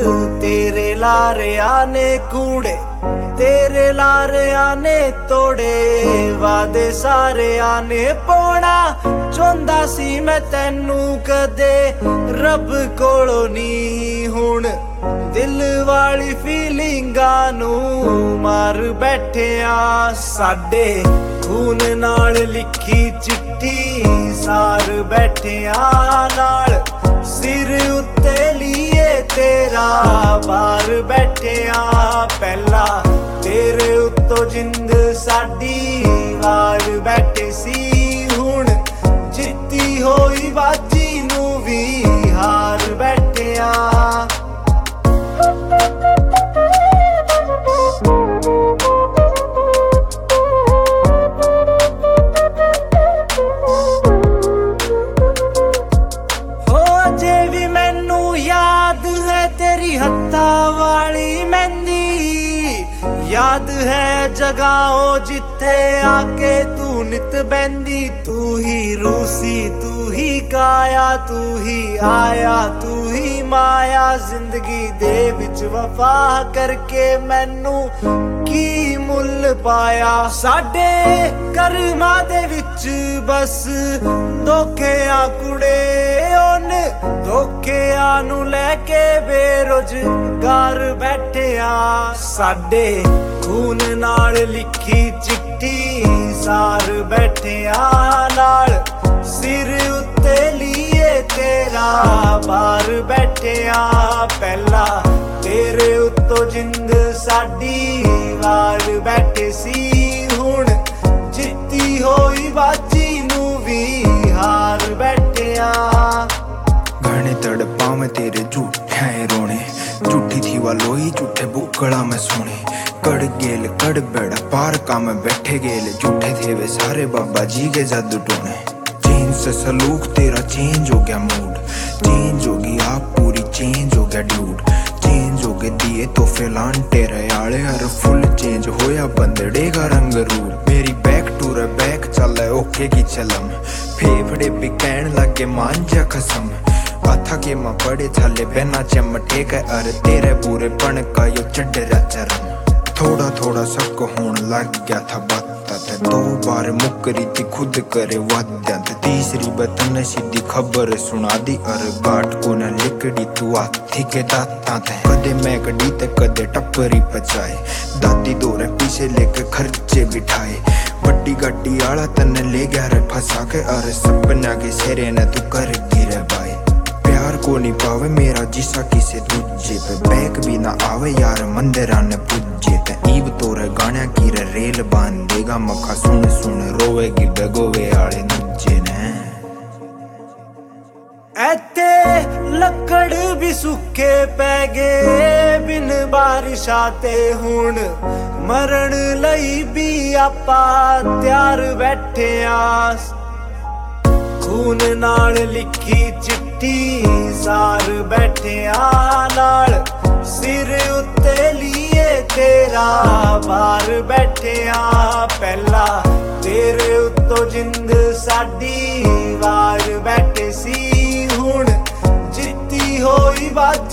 तेरे लारिया ने कूड़े तेरे लारिया ने तोड़े वादे सारे आने पौना चाहुंदा सी मैं तैनू कदे रब कोलों नी हुण दिल वाली फीलिंगां नू मार बैठे आ साडे खून नाल लिखी चिट्ठी सार बैठे आ नाल सिर उत्ते लिए तेरा बार बैठे आ पहला तेरे उत्तों जिंद साडी वार बैठे सी हुण जित्ती होई बाजी नू भी हार बैठे आ वाली मेहंदी याद है जगहों जिथे आके तू नित बहंदी तू ही रूसी तू ही काया तू ही आया तू ही माया जिंदगी दे विच वफा करके मैनू की मुल पाया साडे कर्मां दे विच बस धोखेआं कुड़े ओन धोखेआं नू लैके बेरोजगार बैठे आ साडे खून नाल लिखी चिट्ठी सार बैठे आ नाल सिर उत्ते लिए तेरा बार बैठे आ पहला तेरे उत्तों जिंद साडी वार बैठे सी हुण जित्ती होई बाजी नू भी हार बैठे आ गाने तड़पा में तेरे झूठे रोने झूठी थी वालोई झूठे बुकड़ा में सोने कड़ गेल कड़ बेड़ा पार का में बैठे गेल झूठे थे वे सारे बाबा जी के जादू टोने चेंज से सलूक तेरा चेंज हो गया मूड चेंज होगी आप पूरी चेंज हो गया ड्यूड चेंज हो गए दिए तो फैलान तेरे आले हर फुल चेंज होया बंदड़े का रंग रूप मेरी बैक टू रे बैक चल ओके की चलम फेफड़े भी कहन लगे मान जा कसम आथा के मां पड़े छाले बहना चमटे गए अरे तेरे पूरे पन का यो चढ़ा चरम थोड़ा थोड़ा शक होने लग गया था बाता थे दो बार मुकरी थी खुद करे वाद्या थे तीसरी बतन सीधी खबर सुना दी अरे बाट को न लिकड़ी तू आथी के दाता थे कदे मैं कड़ी ते कदे टप्परी पचाए दादी दौरे पीछे लेके खर्चे बिठाए बड्डी गड्डी आला तने ले गया रे फंसा के अरे सपना के सेरे न तू कर गिरे भाई प्यार को नहीं पावे मेरा जिसा किसे दूजे पे बैक भी ना आवे यार मंदिरा ने पूजे ते ईब तोरे गाना की रे रेल बांध देगा मखा सुन सुन रोवेगी बेगोवे आले नुजे ने ऐते लकड़ भी सूखे पै गए बिन बारिश आते हुण मरण लई भी आपा त्यार बैठे आस खून नाल लिखी चिट्ठी सार बैठे आ नाल सिर उत्ते लिए तेरा बार बैठे आ पहला तेरे उत्तों जिंद साडी वार बैठे सी हुण जित्ती होई बाजी